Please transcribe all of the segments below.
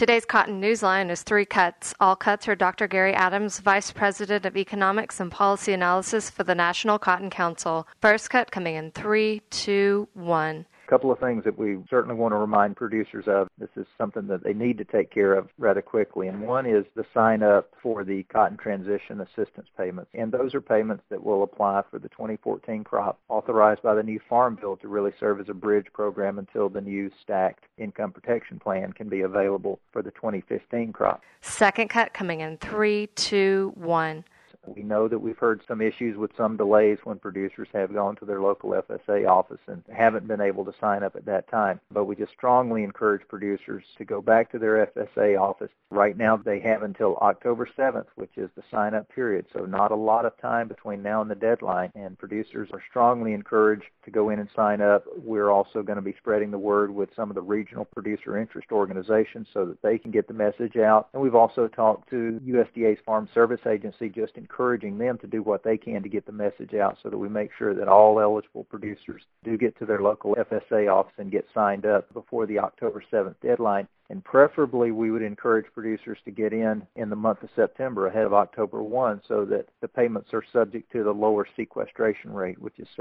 Today's Cotton Newsline is 3 cuts. All cuts are Dr. Gary Adams, Vice President of Economics and Policy Analysis for the National Cotton Council. First cut coming in 3, 2, 1. A couple of things that we certainly want to remind producers of. This is something that they need to take care of rather quickly. And one is the sign up for the Cotton Transition Assistance payments. And those are payments that will apply for the 2014 crop, authorized by the new Farm Bill to really serve as a bridge program until the new stacked income protection plan can be available for the 2015 crop. Second cut coming in 3, 2, 1. We know that we've heard some issues with some delays when producers have gone to their local FSA office and haven't been able to sign up at that time. But we just strongly encourage producers to go back to their FSA office. Right now they have until October 7th, which is the sign-up period, so not a lot of time between now and the deadline. And producers are strongly encouraged to go in and sign up. We're also going to be spreading the word with some of the regional producer interest organizations so that they can get the message out. And we've also talked to USDA's Farm Service Agency, just encouraging them to do what they can to get the message out so that we make sure that all eligible producers do get to their local FSA office and get signed up before the October 7th deadline. And preferably, we would encourage producers to get in the month of September ahead of October 1 so that the payments are subject to the lower sequestration rate, which is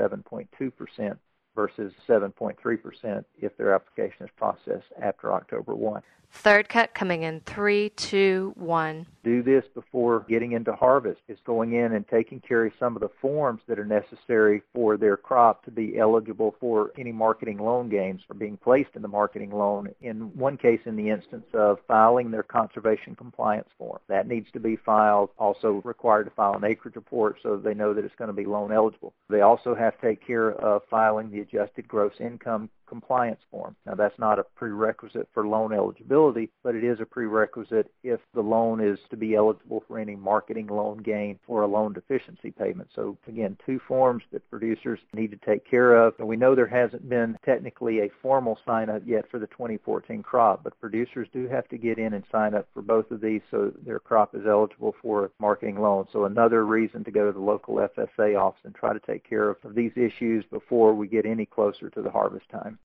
7.2% versus 7.3% if their application is processed after October 1. Third cut coming in 3, 2, 1. Do this before getting into harvest, is going in and taking care of some of the forms that are necessary for their crop to be eligible for any marketing loan gains or being placed in the marketing loan. In one case, in the instance of filing their conservation compliance form. That needs to be filed, also required to file an acreage report so they know that it's going to be loan eligible. They also have to take care of filing the adjusted gross income compliance form. Now, that's not a prerequisite for loan eligibility, but it is a prerequisite if the loan is to be eligible for any marketing loan gain or a loan deficiency payment. So, again, 2 forms that producers need to take care of. And we know there hasn't been technically a formal sign-up yet for the 2014 crop, but producers do have to get in and sign up for both of these so their crop is eligible for marketing loans. So another reason to go to the local FSA office and try to take care of these issues before we get any closer to the harvest time.